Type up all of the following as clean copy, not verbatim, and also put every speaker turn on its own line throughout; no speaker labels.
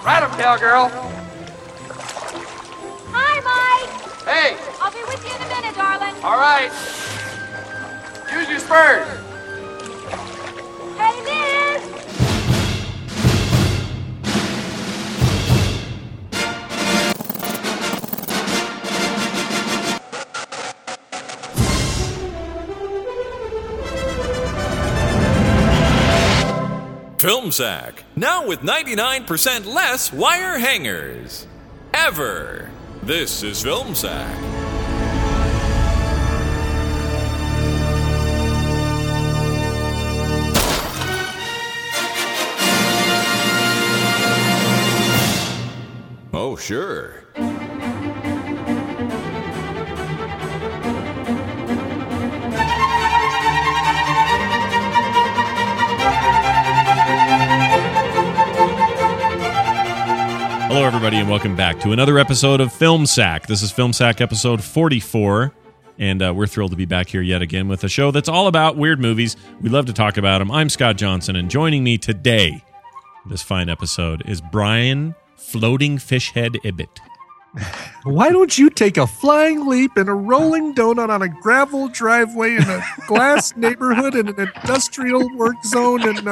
Ride 'em, cowgirl.
Hi, Mike.
Hey.
I'll be with you in a minute, darling.
All right. Use your spurs.
Hey, Liz.
Film Sack, now with 99% less wire hangers. Ever. This is Film Sack. Oh, sure.
Hello, everybody, and welcome back to another episode of Film Sack. This is Film Sack episode 44, and we're thrilled to be back here yet again with a show that's all about weird movies. We love to talk about them. I'm Scott Johnson, and joining me today, this fine episode, is Brian Floating Fishhead Ibbett.
Why don't you take a flying leap and a rolling donut on a gravel driveway in a glass neighborhood in an industrial work zone and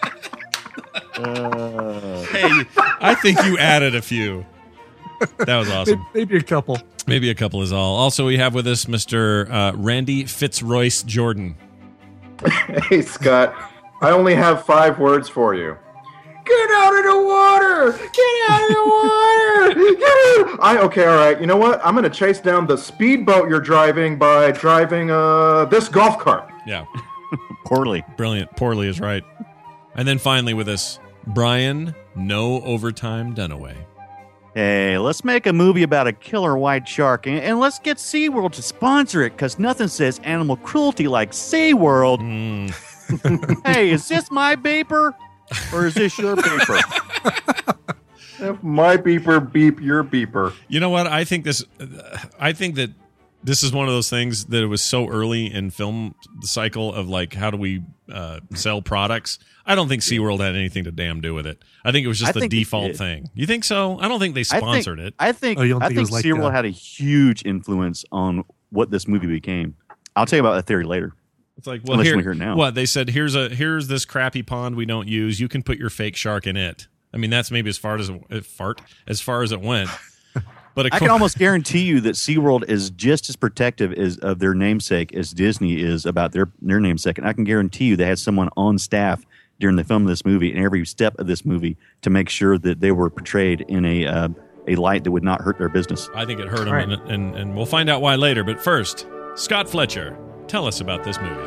Hey, I think you added a few. That was awesome.
Maybe a couple.
Maybe a couple is all. Also, we have with us Mr. Randy Fitzroyce Jordan.
Hey, Scott. I only have 5 words for you. Get out of the water! Get out of the water! Okay, all right. You know what? I'm going to chase down the speedboat you're driving by driving this golf cart.
Yeah.
Poorly.
Brilliant. Poorly is right. And then finally with us, Brian No Overtime Dunaway.
Hey, let's make a movie about a killer white shark, and let's get SeaWorld to sponsor it, because nothing says animal cruelty like SeaWorld. Hey, is this my beeper, or is this your beeper?
If my beeper beep your beeper.
You know what? I think that this is one of those things that it was so early in film cycle of like, how do we sell products? I don't think SeaWorld had anything to damn do with it. I think it was just the default thing. You think so? I don't think they sponsored it.
I think SeaWorld had a huge influence on what this movie became. I'll tell you about that theory later.
It's like, well,
here, it now.
What they said, here's this crappy pond we don't use. You can put your fake shark in it. I mean, that's maybe as far as it went. But
I can almost guarantee you that SeaWorld is just as protective of their namesake as Disney is about their namesake. And I can guarantee you they had someone on staff during the film of this movie and every step of this movie to make sure that they were portrayed in a light that would not hurt their business.
I think it hurt them, right. and we'll find out why later. But first, Scott Fletcher, tell us about this movie.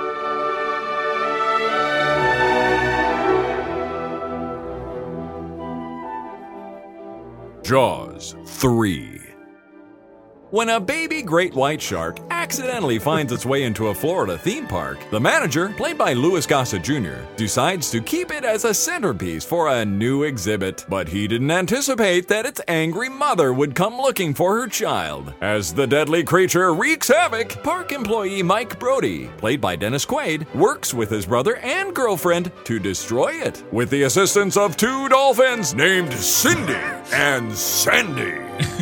Jaws 3. When a baby great white shark accidentally finds its way into a Florida theme park, the manager, played by Louis Gossett Jr., decides to keep it as a centerpiece for a new exhibit. But he didn't anticipate that its angry mother would come looking for her child. As the deadly creature wreaks havoc, park employee Mike Brody, played by Dennis Quaid, works with his brother and girlfriend to destroy it, with the assistance of 2 dolphins named Cindy and Sandy.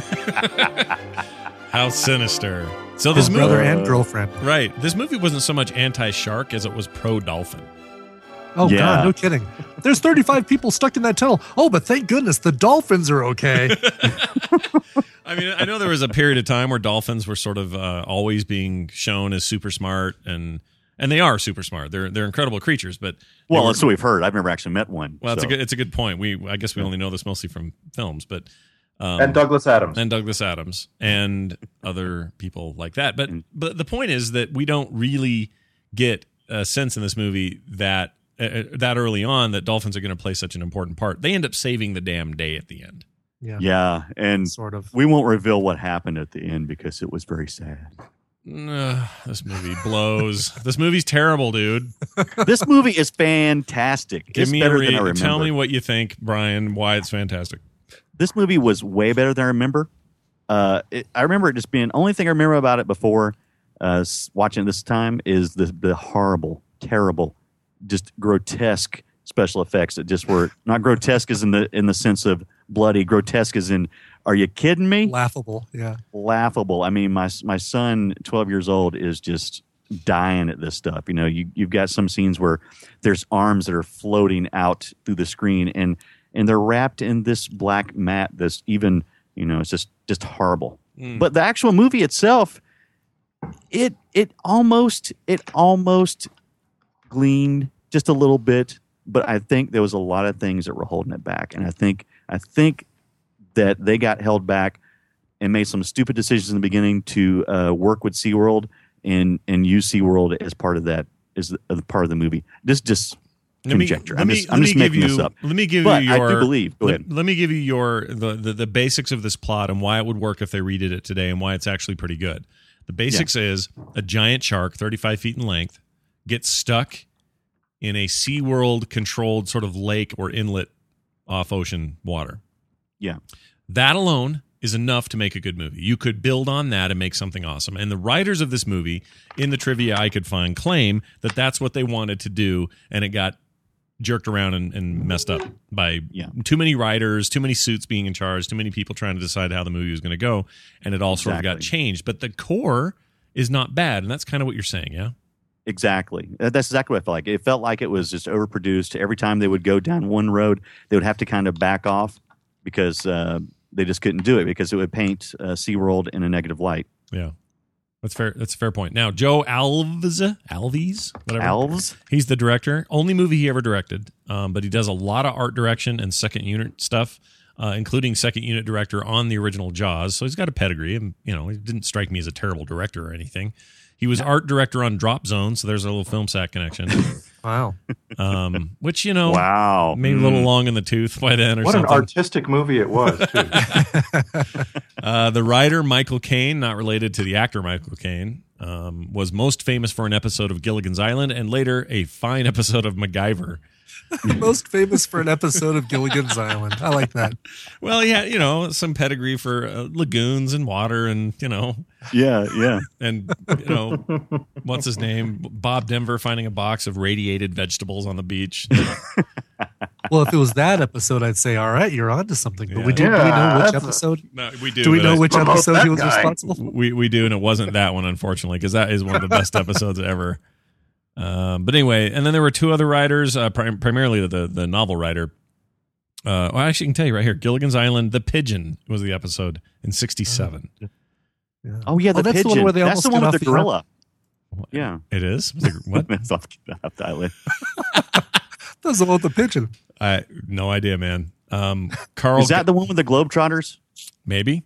How sinister. So this
His
movie,
brother and girlfriend.
Right. This movie wasn't so much anti-shark as it was pro-dolphin.
Oh,
Yeah.
God, no kidding. There's 35 people stuck in that tunnel. Oh, but thank goodness the dolphins are okay.
I mean, I know there was a period of time where dolphins were sort of always being shown as super smart, and they are super smart. They're incredible creatures, but
Well, that's what we've heard. I've never actually met one.
well,
so.
it's a good point. I guess we only know this mostly from films, but
And Douglas Adams.
and other people like that. But the point is that we don't really get a sense in this movie that early on that dolphins are going to play such an important part. They end up saving the damn day at the end.
Yeah, and
Sort of.
we won't reveal what happened at the end because it was very sad.
This movie blows. This movie's terrible, dude.
This movie is fantastic.
Give
It's
me
better than I remember.
Tell me what you think, Brian. Why it's fantastic.
This movie was way better than I remember. I remember it just being. Only thing I remember about it before watching it this time is the horrible, terrible, just grotesque special effects that just were not grotesque as in the sense of bloody. Grotesque as in, are you kidding me?
Laughable, yeah.
Laughable. I mean, my son, 12 years old, is just dying at this stuff. You know, you've got some scenes where there's arms that are floating out through the screen, and they're wrapped in this black mat. This even, you know, it's just horrible. But the actual movie itself, it almost gleaned just a little bit, but I think there was a lot of things that were holding it back, and I think that they got held back and made some stupid decisions in the beginning to work with SeaWorld and use SeaWorld as part of that, as part of the movie. This just conjecture. I'm just making this up.
Let me give
but
you your.
I do believe. Go ahead.
Let me give you the basics of this plot and why it would work if they redid it today and why it's actually pretty good. The basics is a giant shark, 35 feet in length, gets stuck in a SeaWorld controlled sort of lake or inlet off ocean water.
Yeah.
That alone is enough to make a good movie. You could build on that and make something awesome. And the writers of this movie, in the trivia I could find, claim that that's what they wanted to do, and it got jerked around and messed up by too many writers, too many suits being in charge, too many people trying to decide how the movie was going to go, and it all sort of got changed. But the core is not bad, and that's kind of what you're saying, yeah?
Exactly. That's exactly what I felt like. It felt like it was just overproduced. Every time they would go down one road, they would have to kind of back off because they just couldn't do it because it would paint SeaWorld in a negative light.
Yeah. That's fair. That's a fair point. Now, Joe Alves, whatever.
Alves?
He's the director. Only movie he ever directed, but he does a lot of art direction and second unit stuff, including second unit director on the original Jaws. So he's got a pedigree, and he didn't strike me as a terrible director or anything. He was art director on Drop Zone, so there's a little film sack connection.
Wow.
Which, maybe a little long in the tooth by then or
what
something.
What an artistic movie it was, too.
The writer, Michael Caine, not related to the actor Michael Caine, was most famous for an episode of Gilligan's Island and later a fine episode of MacGyver.
Most famous for an episode of Gilligan's Island. I like that.
Well, yeah, some pedigree for lagoons and water and,
Yeah.
And, what's his name? Bob Denver finding a box of radiated vegetables on the beach.
Well, if it was that episode, I'd say, all right, you're onto something. But
Yeah.
do we know which episode?
No, we do.
Do we
but
know
I-
which
Promote
episode
that
he was
guy.
responsible for?
We do, and it wasn't that one, unfortunately, because that is one of the best episodes ever. But anyway, and then there were two other writers, primarily the novel writer. Well, actually, I can tell you right here, Gilligan's Island, The Pigeon was the episode in 1967.
Yeah.
Oh, yeah, the
that's
pigeon.
the one where they
That's
almost
the one
get
with
off
the
the
gorilla. Yeah.
It is? What?
That's off the island.
That's the one with the pigeon.
No idea, man. Carl,
Is that the one with the Globetrotters?
maybe?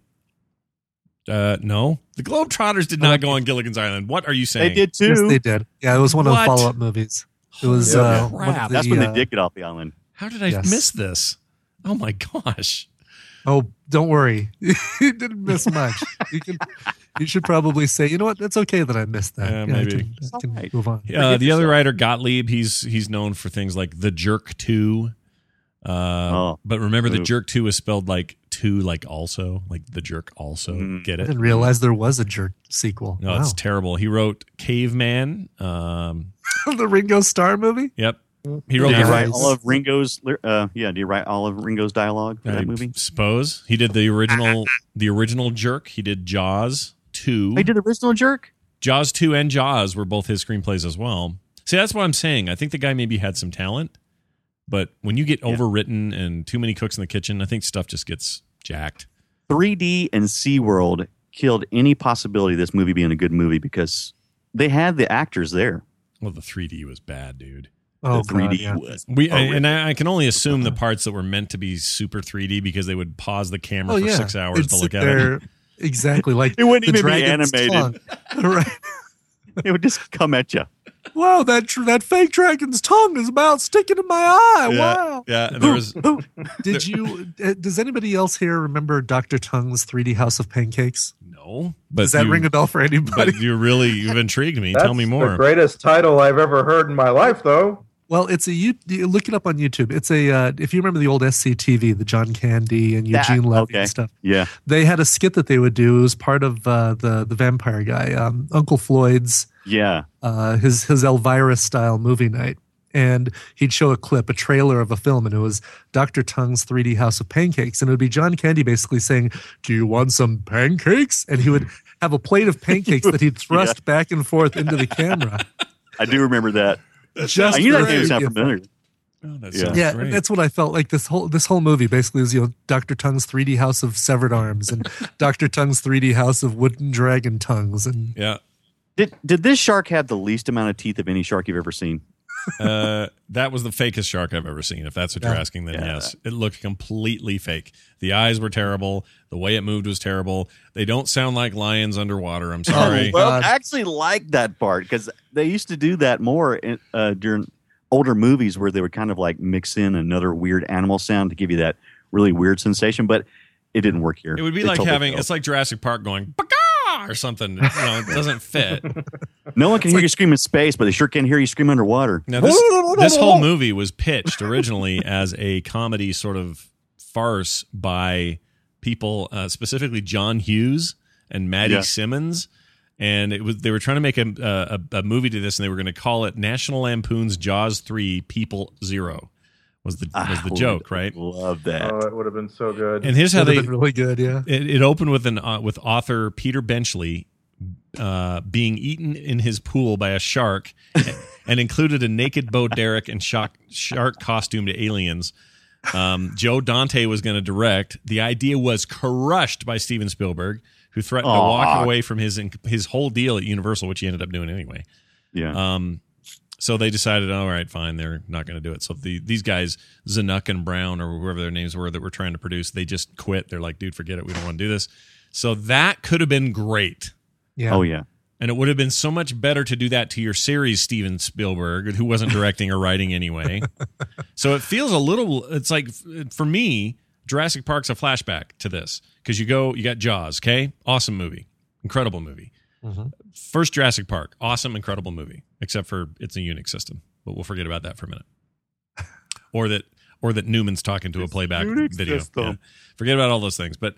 No. The Globetrotters did not go on Gilligan's Island. What are you saying?
They did too.
Yes, they did. Yeah, it was one of the
What?
follow-up movies. It was
Yeah.
one of
Crap.
the,
That's when they did get off the island.
How did I
Yes.
miss this? Oh, my gosh.
Oh, don't worry. You didn't miss much. You should probably say, you know what? That's okay that I missed that.
Yeah,
I
maybe.
can
All right.
move on.
The other writer, Gottlieb, he's known for things like The Jerk 2. But remember, The
Ooh.
Jerk 2 is spelled like two, like also, like The Jerk also. Get
I
it?
didn't realize there was a Jerk sequel.
No,
Wow.
it's terrible. He wrote Caveman.
The Ringo Starr movie?
Yep. He wrote
Did you
the
write
Nice.
all of Ringo's? Do you write all of Ringo's dialogue for
I
that movie?
suppose he did the original Jerk. He did Jaws 2.
They did the original Jerk.
Jaws 2 and Jaws were both his screenplays as well. See, that's what I'm saying. I think the guy maybe had some talent, but when you get overwritten and too many cooks in the kitchen, I think stuff just gets jacked.
3D and SeaWorld killed any possibility of this movie being a good movie because they had the actors there.
Well, the 3D was bad, dude.
Oh,
the 3D
God, yeah.
was.
I can only assume the parts that were meant to be super 3D because they would pause the camera
Oh,
for
yeah.
6 hours
It'd
to look
sit
at
there,
it.
Exactly. Like
It wouldn't
the
even be
dragon's
animated.
tongue. Right.
It would just come at you.
Wow, that fake dragon's tongue is about sticking in my eye. Wow.
Yeah, and there was
Does anybody else here remember Dr. Tongue's 3D House of Pancakes?
no, but
Does that ring a bell for anybody?
But you've intrigued me.
That's
Tell me more.
the greatest title I've ever heard in my life, though.
Well, it's you look it up on YouTube. It's a if you remember the old SCTV, the John Candy and Eugene Levy and stuff.
Yeah.
They had a skit that they would do. It was part of the vampire guy, Uncle Floyd's
Yeah.
his Elvira style movie night. and he'd show a trailer of a film, and it was Dr. Tongue's 3D House of Pancakes, and it would be John Candy basically saying, "Do you want some pancakes?" And he would have a plate of pancakes that he'd thrust back and forth into the camera.
I do remember that.
Just
I knew that
great.
name sounded familiar.
Oh, that
Yeah.
sounds
Yeah,
great.
that's what I felt like. This whole movie basically was, Dr. Tongue's 3D House of Severed Arms and Dr. Tongue's 3D House of Wooden Dragon Tongues. And
Yeah.
Did this shark have the least amount of teeth of any shark you've ever seen?
That was the fakest shark I've ever seen. If that's what you're asking, then yes. It looked completely fake. The eyes were terrible. The way it moved was terrible. They don't sound like lions underwater. I'm sorry.
Well,
God.
I actually like that part because they used to do that more during older movies where they would kind of like mix in another weird animal sound to give you that really weird sensation, but it didn't work here.
It would be
It
like
totally
having,
failed.
it's like Jurassic Park going, "Baka!" or something. It doesn't fit.
No one can hear you scream in space, but they sure can hear you scream underwater.
Now, this whole movie was pitched originally as a comedy sort of farce by people, specifically John Hughes and Maddie
Yeah.
Simmons. And they were trying to make a movie to this, and they were going to call it National Lampoon's Jaws 3 People Zero. Was the joke, right?
Love that.
Oh, it would have been so good.
And here's how
would have
they
been really good, yeah.
it opened with with author Peter Benchley being eaten in his pool by a shark, and included a naked Bo Derek and shark costumed aliens. Joe Dante was going to direct. The idea was crushed by Steven Spielberg, who threatened to walk away from his whole deal at Universal, which he ended up doing anyway.
Yeah.
So they decided, all right, fine, they're not going to do it. So these guys, Zanuck and Brown, or whoever their names were that were trying to produce, they just quit. They're like, dude, forget it. We don't want to do this. So that could have been great.
Yeah.
Oh, yeah.
And it would have been so much better to do that to your series, Steven Spielberg, who wasn't directing or writing anyway. So it feels a little, it's like, for me, Jurassic Park's a flashback to this. Because you got Jaws, okay? Awesome movie. Incredible movie.
Mm-hmm.
First Jurassic Park, awesome, incredible movie. Except for it's a Unix system. But we'll forget about that for a minute. Or that Newman's talking to a playback
Unix
video.
system.
Yeah. Forget about all those things. But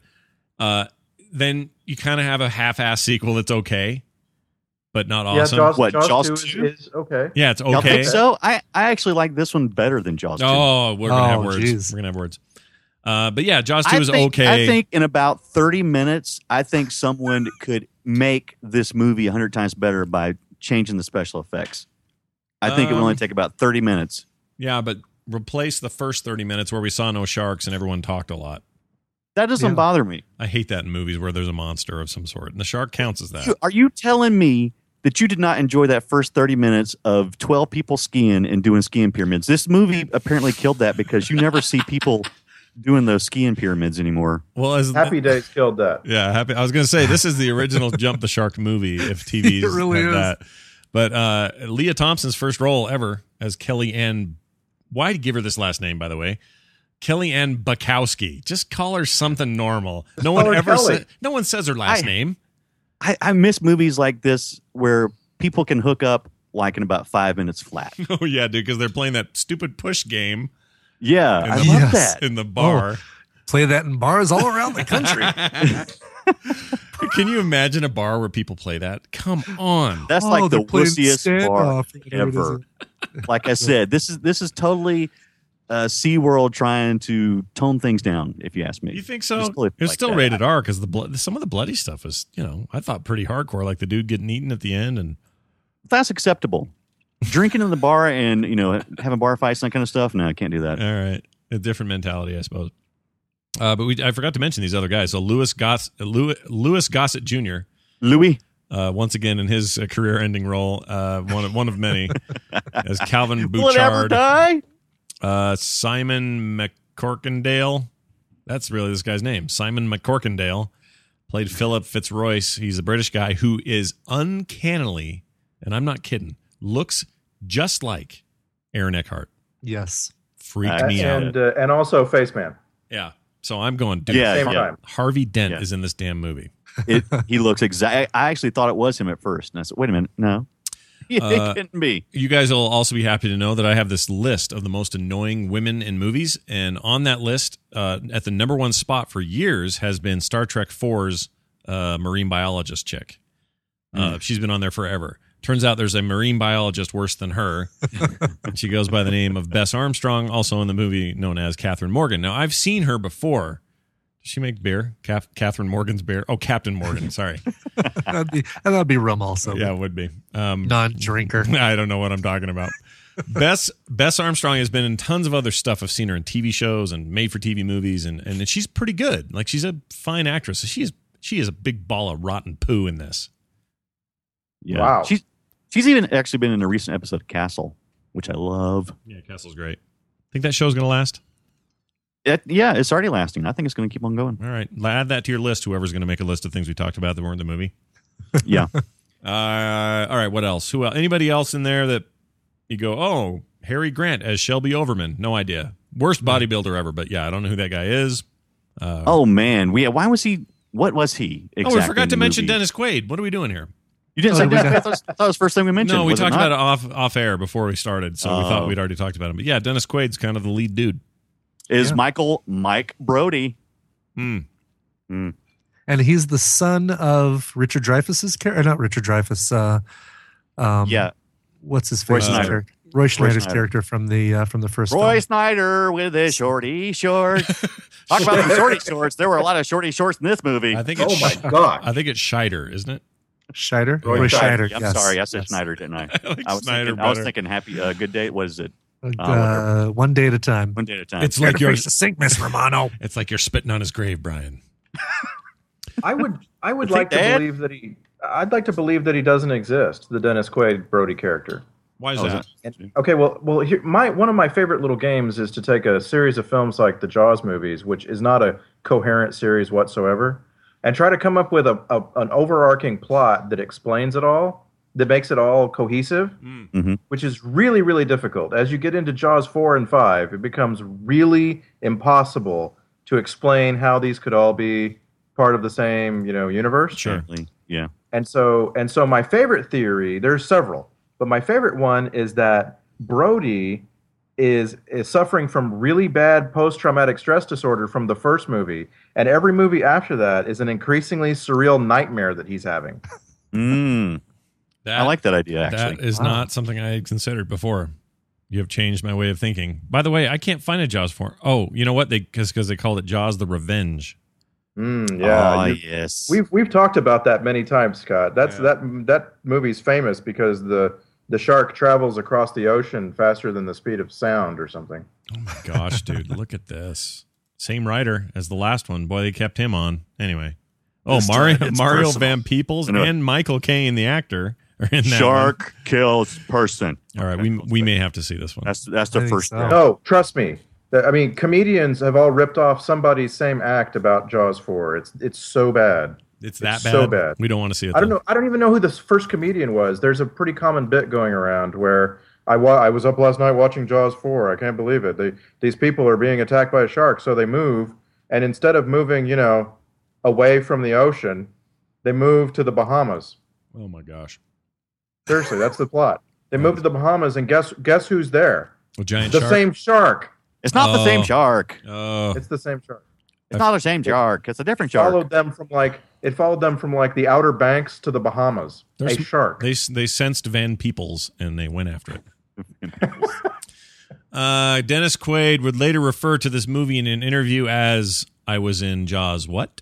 then you kind of have a half-ass sequel that's okay, but not awesome.
Yeah, Jaws
2
2 is okay.
Yeah, it's
Y'all
okay.
think so? I actually like this one better than Jaws 2.
Oh, we're gonna have words.
geez.
We're gonna have words. But yeah, Jaws 2 is okay.
I think in about 30 minutes, I think someone could make this movie 100 times better by changing the special effects. I think it would only take about 30 minutes.
Yeah, but replace the first 30 minutes where we saw no sharks and everyone talked a lot.
That doesn't
Yeah.
bother me.
I hate that in movies where there's a monster of some sort, and the shark counts as that.
Are you telling me that you did not enjoy that first 30 minutes of 12 people skiing and doing skiing pyramids? This movie apparently killed that because you never see people doing those skiing pyramids anymore.
Well, as
Happy Days killed that.
Yeah, happy. I was going to say this is the original Jump the Shark movie if TVs
It really
had
is.
that. But Leah Thompson's first role ever as Kelly Ann. Why give her this last name, by the way? Kelly Ann Bukowski. Just call her something normal. No one
Call her
ever
Kelly.
no one says her last name.
I miss movies like this where people can hook up like in about 5 minutes flat.
Oh yeah, dude, because they're playing that stupid push game
Yeah, I
the-
love
Yes.
that.
in the bar.
Play that in bars all around the country.
Can you imagine a bar where people play that? Come on.
That's
Oh,
like the
they're playing
wussiest bar
Standoff or whatever it
ever. Like I said, this is totally SeaWorld trying to tone things down, if you ask me.
You think so?
Just totally
It's
like
still
that.
rated R because some of the bloody stuff is, I thought pretty hardcore, like the dude getting eaten at the end. And
That's acceptable. Drinking in the bar and, having bar fights and that kind of stuff, no, I can't do that.
all right, a different mentality, I suppose. But I forgot to mention these other guys. So Louis Gossett Jr.
Louis?
Once again in his career-ending role, one of many, as Calvin
Will it ever
Bouchard.
die?
Simon McCorkindale. That's really this guy's name. Simon McCorkindale played Philip Fitzroyce. He's a British guy who is uncannily, and I'm not kidding, looks just like Aaron Eckhart.
Yes.
Freaked me out.
And also Face Man.
Yeah. So I'm going, dude,
Yeah,
Same
yeah.
time.
Harvey Dent
Yeah.
is in this damn movie.
He looks exact. I actually thought it was him at first. And I said, wait a minute. No. It couldn't be.
You guys will also be happy to know that I have this list of the most annoying women in movies. And on that list, at the number one spot for years has been Star Trek IV's marine biologist chick. She's been on there forever. Turns out there's a marine biologist worse than her. And she goes by the name of Bess Armstrong, also in the movie known as Catherine Morgan. Now, I've seen her before. Does she make beer? Catherine Morgan's beer? Oh, Captain Morgan, sorry.
that'd be rum also.
Yeah, it would be.
Non-drinker.
I don't know what I'm talking about. Bess Armstrong has been in tons of other stuff. I've seen her in TV shows and made-for-TV movies, and she's pretty good. Like, she's a fine actress. She is a big ball of rotten poo in this.
Yeah.
Wow.
She's even actually been in a recent episode of Castle, which I love.
Yeah, Castle's great. Think that show's going to last?
It's already lasting. I think it's going to keep on going.
All right. Add that to your list, whoever's going to make a list of things we talked about that weren't in the movie.
Yeah.
All right, what else? Who else? Anybody else in there that you go, oh, Harry Grant as Shelby Overman? No idea. Worst bodybuilder ever, but yeah, I don't know who that guy is.
Oh, man. Why was he? What was he exactly?
Oh, we forgot
in
to
the
mention
movie?
Dennis Quaid. What are we doing here?
You didn't say Dennis Quaid? I thought it was the first thing we mentioned.
No, we
Was it
talked
not?
about it off air before we started, so we thought we'd already talked about him. But yeah, Dennis Quaid's kind of the lead dude.
Is Mike Brody.
And he's the son of Richard Dreyfuss's character. Not Richard Dreyfuss.
Yeah.
What's his
Roy
face?
Schneider.
Roy Schneider's
Schneider.
character from the first
Roy
film.
Snyder with his shorty shorts. Talk about the shorty shorts. There were a lot of shorty shorts in this movie.
I think it's
Oh my God.
I think it's Scheider, isn't it?
Scheider?
Roy
Roy
Schneider.
Schneider.
I'm
yes.
sorry, I said
Yes.
Schneider, didn't I?
I like
I was
Snyder
thinking, I was
better.
thinking happy good day. What is it?
One day at a time.
One day at a time.
It's like you're
sink, Miss Romano.
it's like you're spitting on his grave, Brian.
I would
Think
like to
Dad?
believe that I'd like to believe that he doesn't exist, the Dennis Quaid Brody character.
Why is
Oh, is
that?
Okay, well, here, one of my favorite little games is to take a series of films like the Jaws movies, which is not a coherent series whatsoever, and try to come up with an overarching plot that explains it all, that makes it all cohesive, which is really, really difficult. As you get into Jaws 4 and 5, it becomes really impossible to explain how these could all be part of the same, universe.
Sure.
Yeah.
And so my favorite theory, there's several, but my favorite one is that Brody is suffering from really bad post-traumatic stress disorder from the first movie, and every movie after that is an increasingly surreal nightmare that he's having.
That,
I like that idea, actually.
That is not something I had considered before. You have changed my way of thinking. By the way, I can't find a Jaws 4. Oh, you know what? Because they called it Jaws the Revenge.
Yeah,
yes.
we've talked about that many times, Scott. That movie's famous because the shark travels across the ocean faster than the speed of sound or something.
Oh my gosh, dude. Look at this. Same writer as the last one. Boy, they kept him on. Anyway. Oh,
This
Mario
time it's
Mario
personal.
Van Peebles and Michael Caine, the actor, are in that
Shark kills person.
one. All right, we may have to see this one.
That's the
I think
first
so.
step.
No, trust me. I mean, comedians have all ripped off somebody's same act about Jaws 4. It's so bad.
It's that
It's
bad.
so bad.
We don't want to see it.
I don't
then.
know. I don't even know who this first comedian was. There's a pretty common bit going around where I was up last night watching Jaws 4. I can't believe it. These people are being attacked by a shark, so they move, and instead of moving, away from the ocean, they move to the Bahamas.
Oh my gosh.
Seriously, that's the plot. They move to the Bahamas, and guess who's there?
A giant
The
shark.
same shark.
It's not the same
Oh.
shark.
Oh,
It's the same shark.
It's not the same shark. It's a different shark.
Followed them from the Outer Banks to the Bahamas.
There's-
a shark.
they sensed Van Peebles and they went after it. Dennis Quaid would later refer to this movie in an interview as "I was in Jaws." What?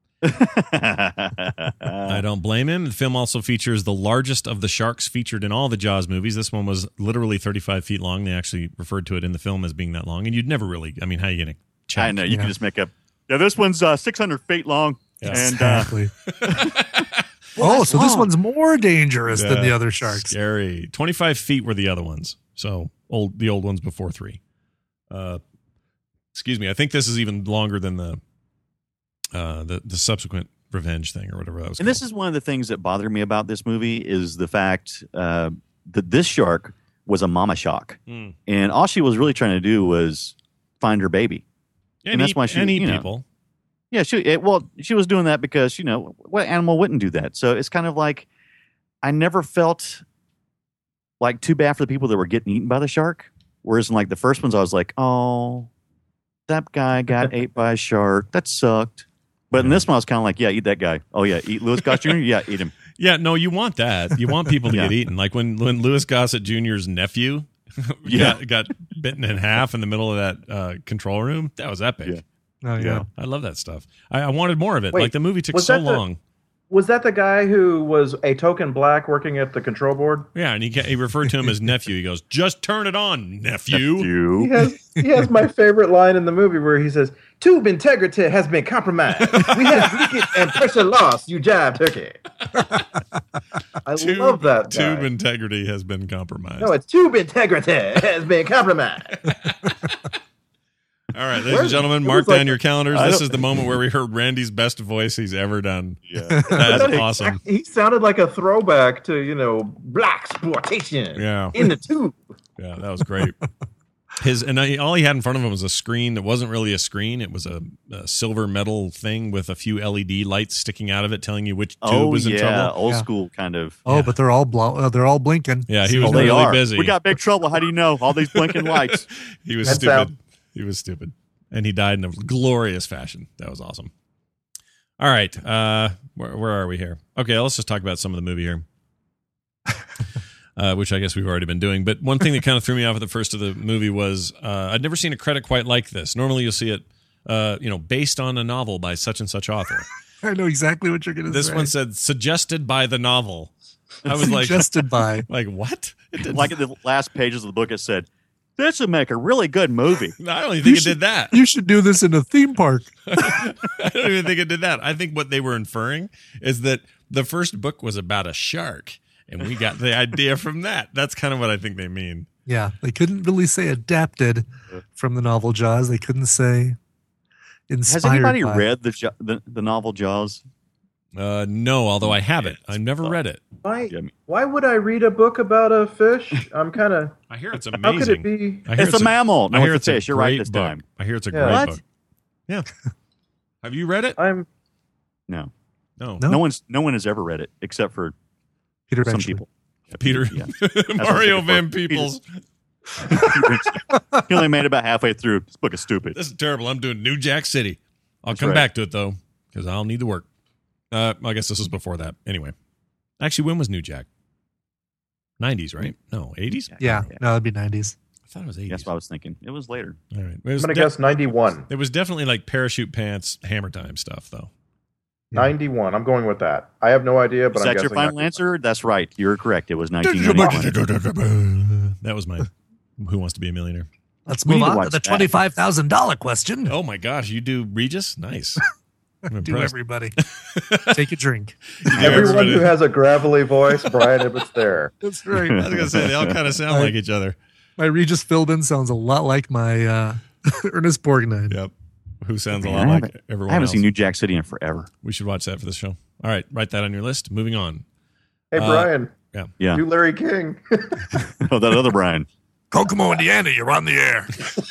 I don't blame him. The film also features the largest of the sharks featured in all the Jaws movies. This one was literally 35 feet long. They actually referred to it in the film as being that long. And you'd never really, I mean, how are you going to check?
I know. You can just make up. Yeah, this one's 600 feet long.
Yes.
And
Exactly. Oh, so this one's more dangerous than the other sharks.
Scary. 25 feet were the other ones. So the old ones before 3. Excuse me. I think this is even longer than the subsequent revenge thing or whatever that was.
And this is one of the things that bothered me about this movie is the fact that this shark was a mama shark, and all she was really trying to do was find her baby. And that's why she,
eat
you know,
people.
Yeah, she was doing that because what animal wouldn't do that? So it's kind of like I never felt like too bad for the people that were getting eaten by the shark. Whereas in like the first ones, I was like, oh, that guy got ate by a shark. That sucked. But in this one, I was kind of like, yeah, eat that guy. Oh, yeah, eat Louis Goss Jr.? Yeah, eat him.
Yeah, no, you want that. You want people to
Yeah.
get eaten. Like when Louis Gossett Jr.'s nephew got bitten in half in the middle of that control room. That was epic.
Oh yeah.
I love that stuff. I wanted more of it.
Wait,
like the movie took
was
so
that the-
long.
Was that the guy who was a token black working at the control board?
Yeah, and he referred to him as nephew. He goes, "Just turn it on, nephew."
He has my favorite line in the movie where he says, "Tube integrity has been compromised. We have leakage and pressure loss, you jive turkey." I love that guy.
Tube integrity has been compromised.
No, it's tube integrity has been compromised.
All right, ladies and gentlemen, mark
like-
down your calendars. This is the moment where we heard Randy's best voice he's ever done.
Yeah.
That is awesome.
He sounded like a throwback to, black exploitation
Yeah.
in the tube.
Yeah, that was great. All he had in front of him was a screen that wasn't really a screen. It was a silver metal thing with a few LED lights sticking out of it, telling you which tube was in trouble.
Old
Yeah.
school kind of.
Oh, but they're all blinking.
Yeah, he was
Oh, they
really
are.
busy.
We got big trouble. How do you know? All these blinking lights.
He was
Heads
stupid.
out.
He was stupid, and he died in a glorious fashion. That was awesome. All right, where are we here? Okay, let's just talk about some of the movie here. Which I guess we've already been doing. But one thing that kind of threw me off at the first of the movie was I'd never seen a credit quite like this. Normally you'll see it, based on a novel by such and such author.
I know exactly what you're going to say.
This one said suggested by the novel. I was like,
suggested by.
like what? It didn't,
Like at the last pages of the book, it said, "This would make a really good movie."
I don't even think it did that.
You should do this in a theme park.
I don't even think it did that. I think what they were inferring is that the first book was about a shark, and we got the idea from that. That's kind of what I think they mean.
Yeah, they couldn't really say adapted from the novel Jaws. They couldn't say inspired.
Has anybody
by.
read the novel Jaws?
No, although I have it. I've never read it.
Why would I read a book about a fish? I'm kind of.
I hear it's
How could
amazing.
it be?
I hear
It's a mammal. No,
I hear
it's a fish. You're right
great
this
book.
time.
I hear it's a
Yeah.
great
What?
book. Yeah. Have you read it?
I'm.
No.
No.
No.
No one has ever read it except for
Peter
some
Benchley.
people. Yeah,
Peter
Yeah. That's what
Mario
I'm
Van
looking for.
Peebles.
He only made it about halfway through. This book is stupid.
This is terrible. I'm doing New Jack City. I'll
That's
come
right.
back to it though, because I'll need the work. I guess this was before that. Anyway, actually, when was New Jack? 90s, right? No, 80s.
Yeah, no, that'd be 90s.
I thought it was 80s.
That's what I was thinking. It was later.
All right. It
I'm
was,
gonna guess 91.
it was definitely like parachute pants, Hammer Time stuff, though.
91. I'm going with that. I have no idea, but
Is
I'm
that your
guessing
final
91.
answer? That's right. You're correct. It was 1991.
That was my Who Wants to Be a Millionaire.
Let's
We
move
need to
on to
watch
the
that.
$25,000 question.
Oh my gosh, you do Regis? Nice. I'm
Do
impressed.
everybody. Take a drink.
You do
Everyone
everybody.
who has a gravelly voice, Brian Ibbott's there.
That's right.
I was gonna say they all kind of sound like each other.
My Regis Philbin sounds a lot like my Ernest Borgnine.
Yep. Who sounds a
I
lot
haven't-
like everyone
I haven't
else.
seen New Jack City in forever.
We should watch that for the show. All right, write that on your list. Moving on.
Hey, Brian.
Yeah.
Do Larry King.
Oh, that other Brian.
Kokomo, Indiana, you're on the air.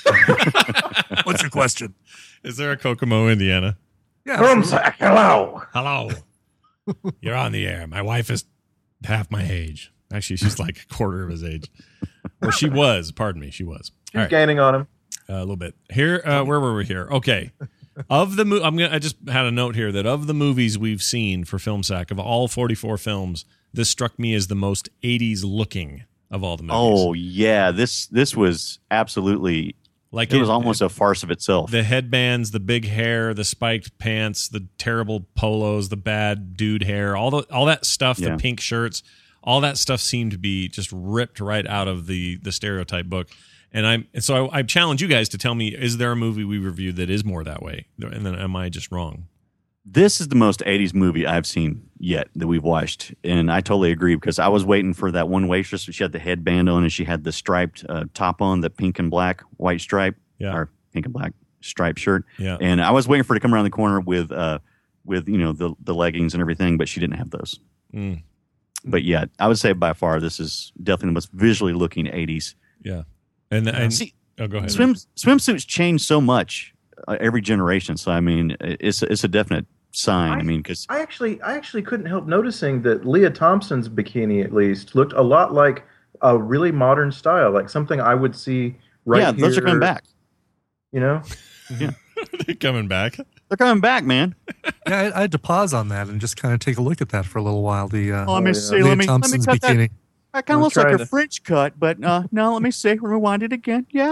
What's your question?
Is there a Kokomo, Indiana?
Yeah.
Drumsack, hello.
Hello. You're on the air. My wife is half my age. Actually, she's like a quarter of his age. Or she was. Pardon me. She was. All
He's
right.
gaining on him.
A little bit here. Where were we here? Okay, of the I just had a note here that of the movies we've seen for Film Sack, of all 44 films, this struck me as the most 80s looking of all the movies.
Oh yeah, this was absolutely.
like
It was almost a farce of itself.
the headbands, the big hair, the spiked pants, the terrible polos, the bad dude hair, all that stuff,
Yeah.
the pink shirts, all that stuff seemed to be just ripped right out of the stereotype book. And I challenge you guys to tell me, is there a movie we reviewed that is more that way? And then am I just wrong?
This is the most 80s movie I've seen yet that we've watched. And I totally agree because I was waiting for that one waitress. She had the headband on and she had the striped top on, the pink and black white stripe,
Yeah.
or pink and black striped shirt.
Yeah.
And I was waiting for her to come around the corner with the leggings and everything, but she didn't have those.
Mm.
But yeah, I would say by far this is definitely the most visually looking 80s.
Yeah. And
See,
oh, go ahead.
swimsuits change so much every generation. So I mean, it's a definite sign. I mean, because
I actually couldn't help noticing that Leah Thompson's bikini, at least, looked a lot like a really modern style, like something I would see right
yeah,
here.
those are coming back.
You know?
Are they coming back?
They're coming back, man.
Yeah, I had to pause on that and just kind of take a look at that for a little while. The
Let me see.
Leah
Let me
Thompson's
cut that.
bikini.
That kind of
I'm
looks like
trying
a
to-
French cut, but no. Let me see. Rewind it again. Yeah.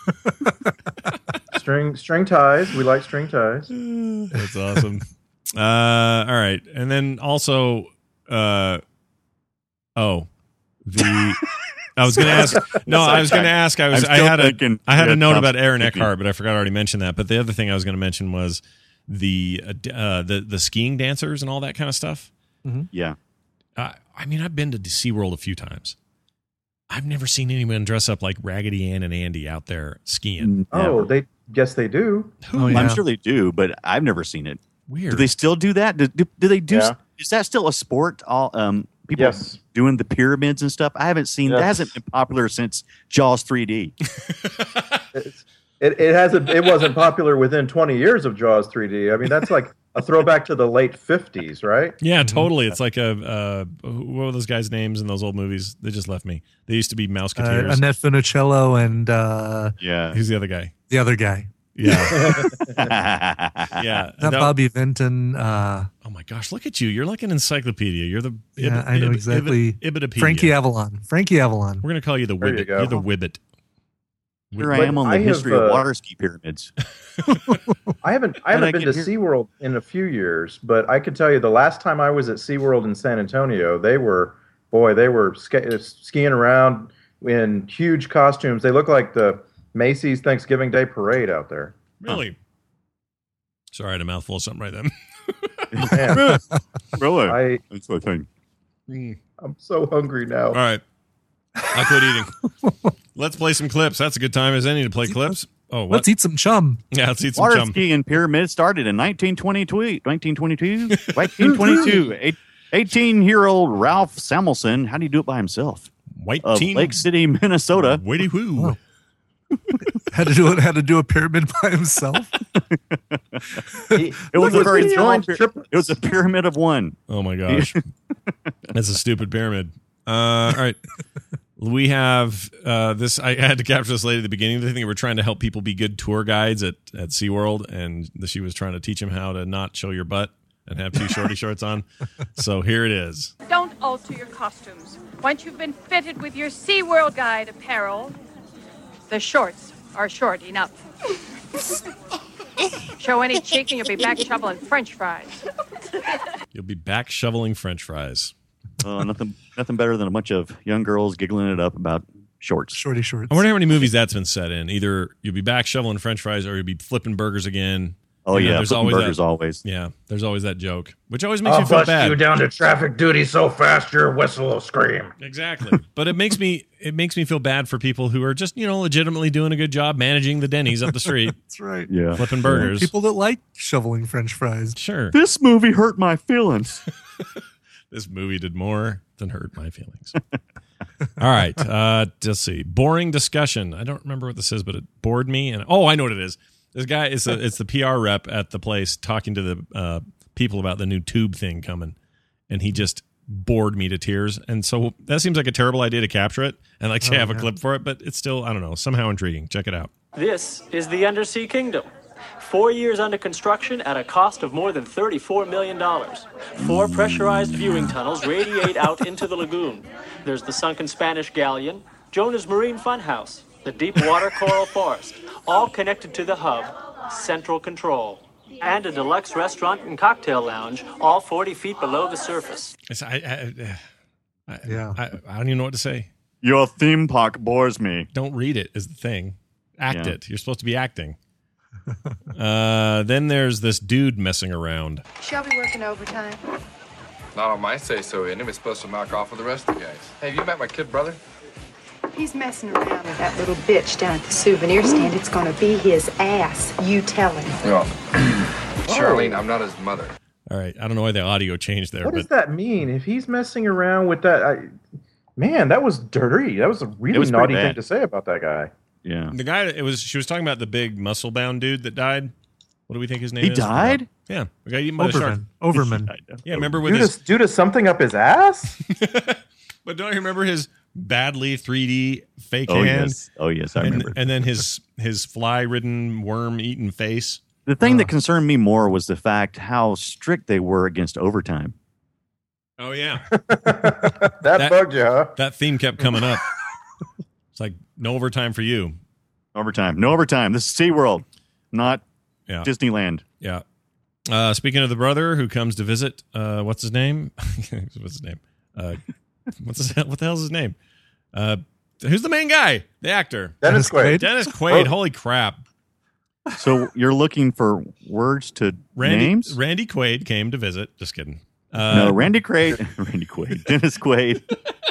String ties. We like string ties.
That's awesome. All right, and then also, I was going to ask. No, I was going to ask. I had a note about Aaron Eckhart, but I forgot I already mentioned that. But the other thing I was going to mention was the skiing dancers and all that kind of stuff.
Mm-hmm.
Yeah.
I mean, I've been to SeaWorld a few times. I've never seen anyone dress up like Raggedy Ann and Andy out there skiing.
Oh, they do.
Oh, yeah.
I'm sure they do, but I've never seen it.
Weird.
Do they still do that? Do they do?
Yeah.
Is that still a sport? All people
Yes.
doing the pyramids and stuff. I haven't seen.
Yes.
That hasn't been popular since Jaws 3D.
It wasn't popular within 20 years of Jaws 3D. I mean, that's like a throwback to the late 50s, right?
Yeah, totally. It's like what were those guys' names in those old movies? They just left me. They used to be Mouseketeers.
Annette Funicello and
Yeah.
Who's the other guy?
the other guy.
Yeah. Yeah.
Not
No-
Bobby Vinton.
Oh my gosh, look at you. You're like an encyclopedia. You're the
Yeah, I know exactly.
Ibidipedia.
Frankie Avalon.
We're going to call you the
There you
Wibbit.
go.
You're the Wibbit.
Here I
But
am on the
I have,
history of water ski pyramids.
I haven't
I
been
can
to
hear-
SeaWorld in a few years, but I could tell you the last time I was at SeaWorld in San Antonio, they were skiing around in huge costumes. They look like the Macy's Thanksgiving Day Parade out there.
Really? Sorry, I had a mouthful of something right then.
Man,
Really? That's the thing.
I'm so hungry now.
All right. I quit eating. Let's play some clips. That's a good time as any to play clips. Oh, what?
Let's eat some chum.
Yeah, let's eat some
Water
chum.
skiing pyramid started in 1922. 18-year-old Ralph Samuelson. How do you do it by himself?
White
Of
teen.
Lake City, Minnesota.
Whitey whoo.
Wow. Had to do a pyramid by himself.
It was a very strong.
triplets.
It was a pyramid of one.
Oh my gosh. That's a stupid pyramid. All right. We have this. I had to capture this lady at the beginning. They think we're trying to help people be good tour guides at SeaWorld, and she was trying to teach them how to not show your butt and have two shorty shorts on. So here it is.
Don't alter your costumes. Once you've been fitted with your SeaWorld Guide apparel, the shorts are short enough. Show any cheek and you'll be back shoveling French fries.
You'll be back shoveling French fries.
Nothing better than a bunch of young girls giggling it up about shorts.
Shorty shorts.
I wonder how many movies that's been set in. Either you'll be back shoveling French fries, or you'll be flipping burgers again.
Oh
You know,
yeah,
there's
flipping
always
burgers
that.
always.
Yeah, there's always that joke, which always makes you feel bad.
down to traffic duty so fast your whistle will scream.
Exactly. But it makes me feel bad for people who are just, legitimately doing a good job managing the Denny's up the street,
That's right.
Yeah.
flipping burgers.
People that like shoveling French fries.
Sure.
This movie hurt my feelings.
This movie did more than hurt my feelings. All right. Let's see. Boring discussion. I don't remember what this is, but it bored me. And I know what it is. This guy it's the PR rep at the place talking to the people about the new tube thing coming, and he just bored me to tears. And so that seems like a terrible idea to capture it and like to have a clip for it, but it's still, I don't know, somehow intriguing. Check it out.
This is the Undersea Kingdom. 4 years under construction at a cost of more than $34 million. 4 pressurized viewing tunnels radiate out into the lagoon. There's the sunken Spanish galleon, Jonah's Marine Funhouse, the deep water coral forest, all connected to the hub, Central Control, and a deluxe restaurant and cocktail lounge, all 40 feet below the surface.
I
Yeah.
don't even know what to say.
Your theme park bores me.
Don't read it is the thing. Act
Yeah.
it. You're supposed to be acting. Then there's this dude messing around.
She'll be working overtime.
Not on my say-so, and it was supposed to knock off with the rest of the guys. Hey, have you met my kid brother?
He's messing around with that little bitch down at the souvenir stand. It's gonna be his ass. You tell him.
Well, Charlene, I'm not his mother.
All right. I don't know why the audio changed there,
What
but
does that mean? If he's messing around with that, man, that was dirty. That was a really
was pretty
naughty thing
bad.
to say about that guy.
Yeah.
the guy she was talking about the big muscle bound dude that died. What do we think his name
He
is?
died?
Yeah. The guy eaten by the shark.
Overman.
Yeah, remember with his
Due to something up his ass?
but don't you remember his badly 3D fake
Oh
hand?
yes. Oh yes, I
And,
remember.
and then his fly ridden worm eaten face.
The thing that concerned me more was the fact how strict they were against overtime.
Oh, yeah.
that bugged you, huh?
That theme kept coming up. It's like, no overtime for you.
Overtime. No overtime. This is SeaWorld, not Disneyland.
Yeah. Speaking of the brother who comes to visit, what's his name? What's his name? What the hell's his name? Who's the main guy? The actor.
Dennis Quaid.
Dennis Quaid. Holy crap.
So you're looking for words to names?
Randy Quaid came to visit. Just kidding.
No, Randy Quaid. Dennis Quaid.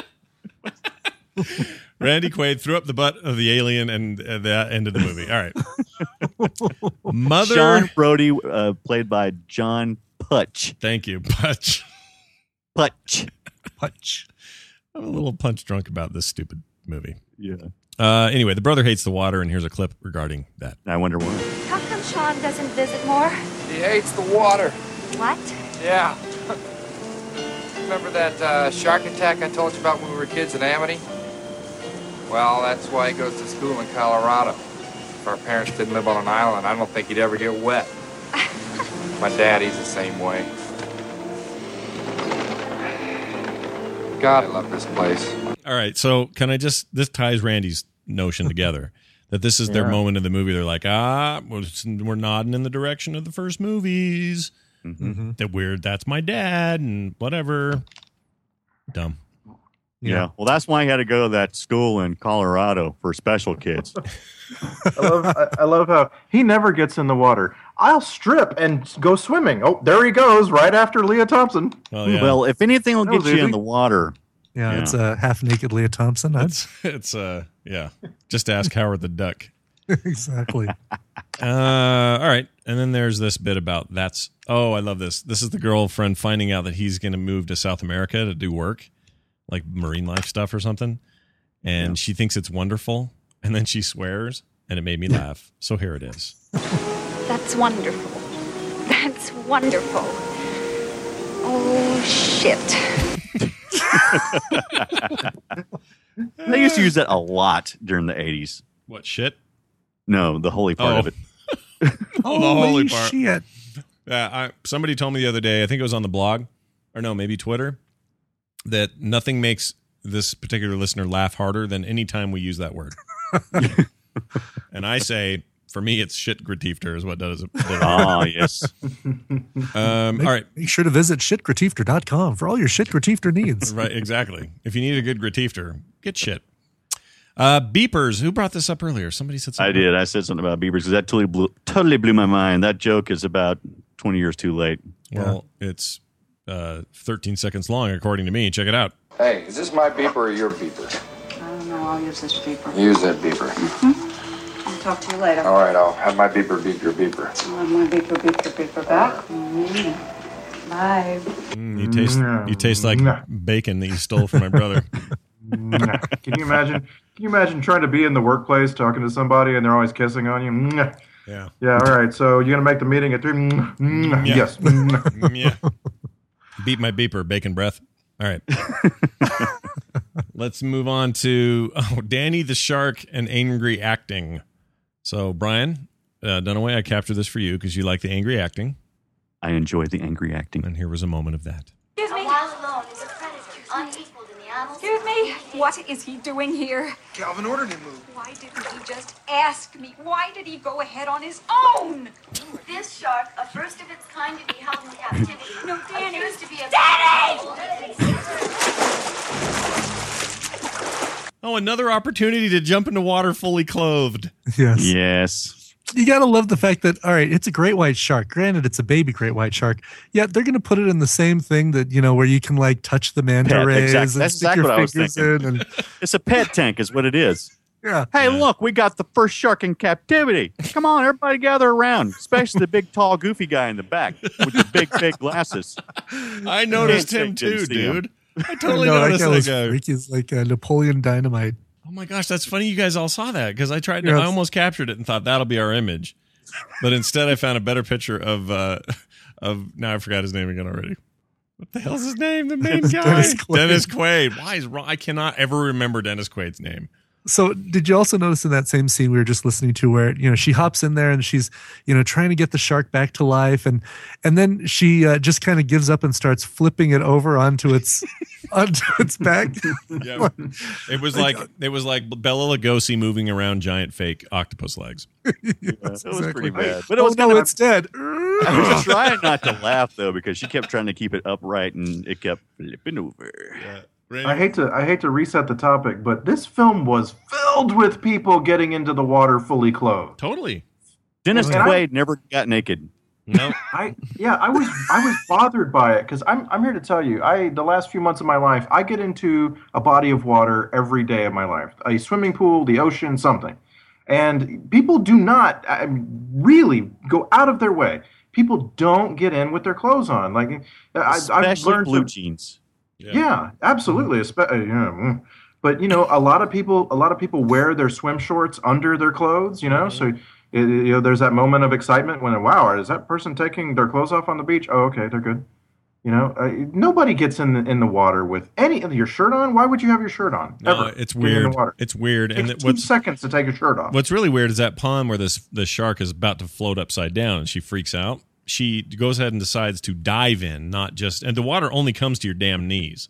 Randy Quaid threw up the butt of the alien, and that ended the movie. All right. Mother
Sean Brody, played by John Putch.
Thank you, Putch.
Punch.
I'm a little punch drunk about this stupid movie.
Yeah.
Anyway, the brother hates the water, and here's a clip regarding that.
I wonder why.
How come Sean doesn't visit more?
He hates the water.
What?
Yeah. Remember that shark attack I told you about when we were kids in Amity? Well, that's why he goes to school in Colorado. If our parents didn't live on an island, I don't think he'd ever get wet. My daddy's the same way. God, I love this place.
All right, so can I this ties Randy's notion together, that this is their moment in the movie. They're like, we're nodding in the direction of the first movies.
Mm-hmm.
That weird, that's my dad, and whatever. Dumb.
Yeah. Well, that's why I had to go to that school in Colorado for special kids.
I love how he never gets in the water. I'll strip and go swimming. Oh, there he goes, right after Leah Thompson.
Oh, yeah.
Well, if anything will
That
get
was
you
easy.
in the water.
Yeah, it's a half-naked Leah Thompson.
It's just ask Howard the Duck.
Exactly.
All right, and then there's this bit about I love this. This is the girlfriend finding out that he's going to move to South America to do work, like marine life stuff or something, and she thinks it's wonderful, and then she swears, and it made me laugh. So here it is.
That's wonderful. That's wonderful. Oh, shit.
They used to use that a lot during the 80s.
What, shit?
No, the holy part of it.
The holy part.
Shit.
Somebody told me the other day, I think it was on the blog, or no, maybe Twitter, that nothing makes this particular listener laugh harder than any time we use that word. And I say, for me, it's shit gratiefter is what does it.
Ah, yes.
All right.
Make sure to visit shitgratiefter.com for all your shit gratiefter needs.
Right, exactly. If you need a good gratiefter, get shit. Beepers. Who brought this up earlier? Somebody said something.
I did. I said something about beavers because that totally blew my mind. That joke is about 20 years too late.
Well, it's 13 seconds long, according to me. Check it out.
Hey, is this my beeper or your beeper?
I don't know. I'll use this beeper.
Use that beeper.
I'll talk to you later.
All right, I'll have my beeper beep your beeper.
I'll have my beeper back. Bye.
You taste like bacon that you stole from my brother.
Can you imagine trying to be in the workplace talking to somebody and they're always kissing on you?
Yeah.
Yeah, all right. So you're going to make the meeting at 3?
Yeah.
Yes.
Yeah. Beat my beeper, bacon breath. All right. Let's move on to Danny the Shark and angry acting. So, Brian Dunaway, I captured this for you because you like the angry acting.
I enjoyed the angry acting.
And here was a moment of that.
Excuse me. Excuse me. What is he doing here?
Calvin ordered him moved.
Why didn't he just ask me? Why did he go ahead on his own?
This shark, a first of its kind to be held in captivity,
No, Danny.
appears to be a
Oh, another opportunity to jump into water fully clothed.
Yes.
Yes.
You got to love the fact that, all right, it's a great white shark. Granted, it's a baby great white shark. Yet they're going to put it in the same thing that, where you can like touch the manta rays and
That's
stick
exactly
your
what I was
fingers
thinking.
in. And,
It's a pet tank is what it is.
yeah.
Hey, look, we got the first shark in captivity. Come on, everybody gather around, especially the big, tall, goofy guy in the back with the big glasses.
I noticed him too, dude. I totally noticed that guy.
Freaky. He's like Napoleon Dynamite.
Oh my gosh, that's funny you guys all saw that because I tried to,
Yes.
I almost captured it and thought that'll be our image. But instead I found a better picture of now I forgot his name again already. What the hell's his name? The main guy?
Dennis Quaid.
Dennis Quaid. Why is wrong? I cannot ever remember Dennis Quaid's name.
So did you also notice in that same scene we were just listening to where, she hops in there and she's, trying to get the shark back to life. And then she just kind of gives up and starts flipping it over onto its back.
Yeah. It was like Bela Lugosi moving around giant fake octopus legs.
It was pretty bad. But it was
it's dead.
I was trying not to laugh though, because she kept trying to keep it upright and it kept flipping over.
Yeah.
I hate to reset the topic, but this film was filled with people getting into the water fully clothed.
Totally.
Dennis Quaid never got naked.
No.
I was bothered by it because I'm here to tell you, the last few months of my life, I get into a body of water every day of my life, a swimming pool, the ocean, something, and people do not really go out of their way. People don't get in with their clothes on, like I've learned
blue jeans.
Yeah, absolutely. But a lot of people wear their swim shorts under their clothes. So there's that moment of excitement when, wow, is that person taking their clothes off on the beach? Oh, okay, they're good. Nobody gets in the water with any of your shirt on. Why would you have your shirt on?
No, it's weird. It's weird.
It takes 2 seconds to take your shirt off.
What's really weird is that pond where the shark is about to float upside down and she freaks out. She goes ahead and decides to dive in, and the water only comes to your damn knees.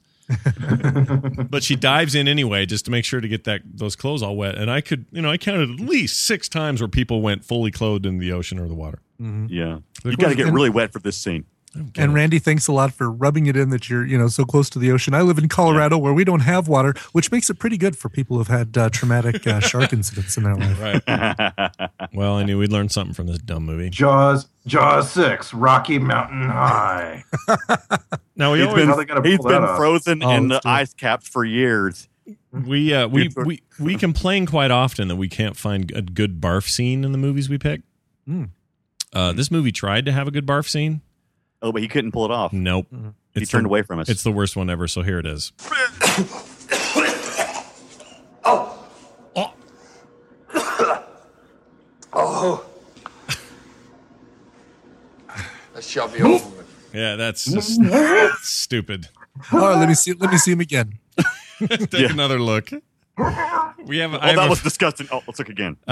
But she dives in anyway, just to make sure to get those clothes all wet. And I counted at least 6 times where people went fully clothed in the ocean or the water.
Mm-hmm.
Yeah. You got to get really wet for this scene.
And Randy, thanks a lot for rubbing it in that you're, so close to the ocean. I live in Colorado where we don't have water, which makes it pretty good for people who've had traumatic shark incidents in their life.
Right. Well, I knew we'd learn something from this dumb movie.
Jaws 6, Rocky Mountain High.
Now
he's been frozen in the ice caps for years.
We complain quite often that we can't find a good barf scene in the movies we pick. This movie tried to have a good barf scene.
Oh, but he couldn't pull it off.
Nope.
He turned away from us.
It's the worst one ever, so here it is.
Oh. That shall be over with.
Yeah, that's just stupid.
Oh, let me see him again.
Take another look.
That was disgusting. Oh, let's look again.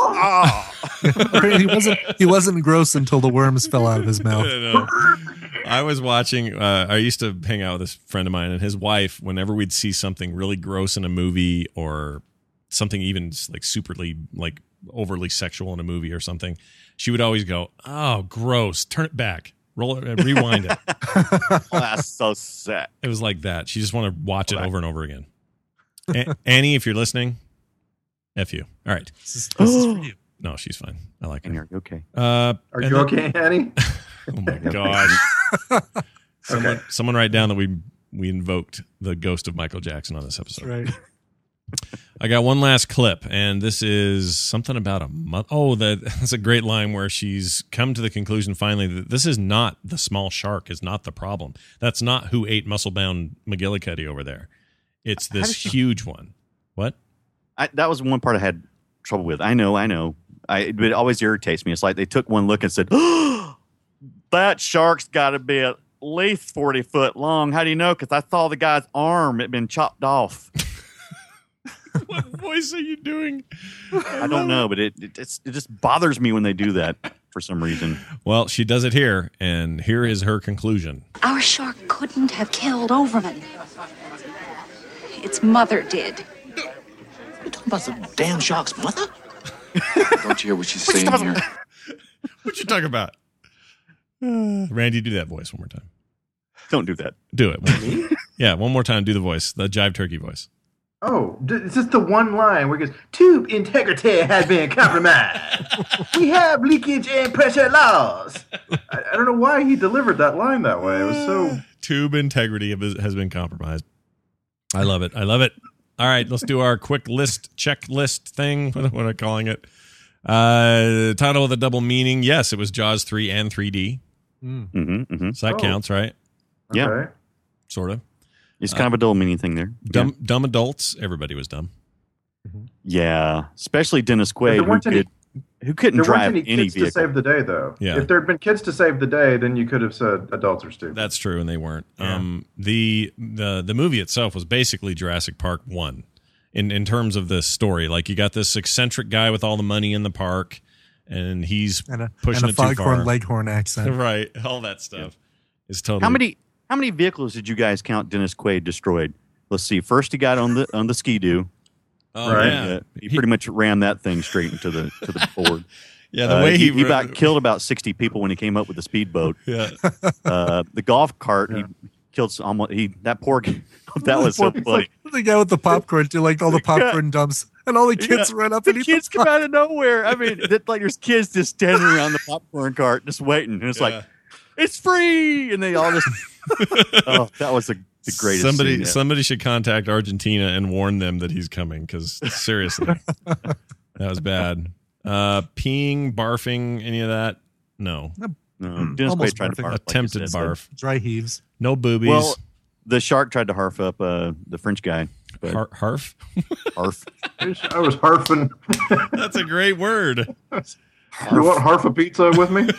He wasn't gross until the worms fell out of his mouth.
I was watching. I used to hang out with this friend of mine and his wife. Whenever we'd see something really gross in a movie or something even like superly like overly sexual in a movie or something, she would always go, "Oh, gross! Turn it back." Roll it, rewind it.
That's so sad.
It was like that. She just wanted to watch it over and over again. Annie, if you're listening, F you. All right.
This is for you.
No, she's fine. I like her.
Okay.
Are you okay, Annie?
Oh my gosh. Someone write down that we invoked the ghost of Michael Jackson on this episode.
Right.
I got one last clip, and this is something about a month. Oh, that's a great line where she's come to the conclusion finally that this is not the small shark is not the problem. That's not who ate muscle-bound McGillicuddy over there. It's this huge one. What?
That was one part I had trouble with. I know. It always irritates me. It's like they took one look and said, "Oh, that shark's got to be at least 40 foot long." How do you know? Because I saw the guy's arm had been chopped off.
What voice are you doing?
I don't know, but it just bothers me when they do that for some reason.
Well, she does it here, and here is her conclusion.
Our shark couldn't have killed Overman. Its mother did.
You talking about some damn shark's mother?
Don't you hear what she's saying here?
What you talking about? Randy, do that voice one more time.
Don't do that.
Do it. Yeah, one more time. Do the voice, the Jive Turkey voice.
Oh, it's just the one line where it goes, "Tube integrity has been compromised. We have leakage and pressure loss." I don't know why he delivered that line that way. It was so...
Tube integrity has been compromised. I love it. All right, let's do our quick checklist thing. What am I calling it? Title of the double meaning. Yes, it was Jaws 3 and 3D. So that counts, right?
Yeah.
Okay.
Sort of.
It's kind of a double meaning thing there.
Dumb adults. Everybody was dumb.
Yeah, especially Dennis Quaid, who couldn't drive any
kids
vehicle
to save the day, though.
Yeah.
If there had been kids to save the day, then you could have said adults are stupid.
That's true, and they weren't.
Yeah.
The movie itself was basically Jurassic Park 1. in terms of this story. Like, you got this eccentric guy with all the money in the park, and he's pushing
and a
it too far.
Foghorn Leghorn accent.
Right. All that stuff is totally.
How many vehicles did you guys count Dennis Quaid destroyed? Let's see. First, he got on the Ski-Doo.
Oh,
right.
yeah.
He pretty much ran that thing straight into the board.
Yeah, the way
he about killed about 60 people when he came up with the speedboat.
Yeah.
The golf cart, he killed almost. That poor. That was so funny.
The guy with the popcorn, too, like all the popcorn dumps, and all the kids run up and eat
kids come out of nowhere. I mean, like there's kids just standing around the popcorn cart, just waiting, and it's like, it's free, and they all just. Oh, that was the greatest.
Somebody should contact Argentina and warn them that he's coming, because seriously, that was bad. Peeing, barfing, any of that? No.
Dennis Quaid tried to barf.
Attempted barf.
Dry heaves.
No boobies.
Well, the shark tried to harf up the French guy.
Harf?
Harf.
I was harfing.
That's a great word.
You want harf a pizza with me?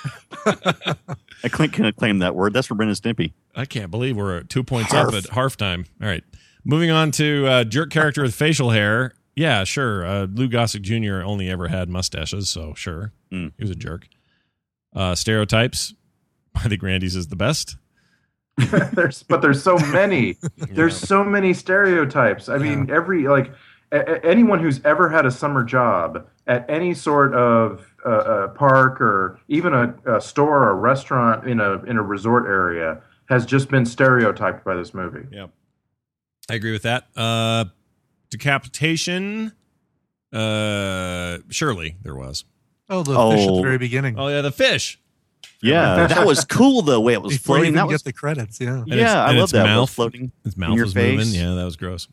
I can't claim that word. That's for Brendan Stimpy.
I can't believe we're 2 points up at Harf time. All right. Moving on to jerk character with facial hair. Yeah, sure. Lou Gossett Jr. only ever had mustaches, so sure. He was a jerk. Stereotypes. I think Randy's is the best.
There's so many. There's so many stereotypes. I mean, anyone who's ever had a summer job at any sort of park or even a store or a restaurant in a resort area has just been stereotyped by this movie.
Yep, I agree with that. Decapitation. Surely there was.
Oh, the fish at the very beginning.
Oh yeah, the fish.
Yeah, that was cool the way it was
Before
floating.
you even
That was
get the credits. Yeah,
I love that.
Mouth
floating.
His
in
mouth
your
was
face.
moving. Yeah, that was gross.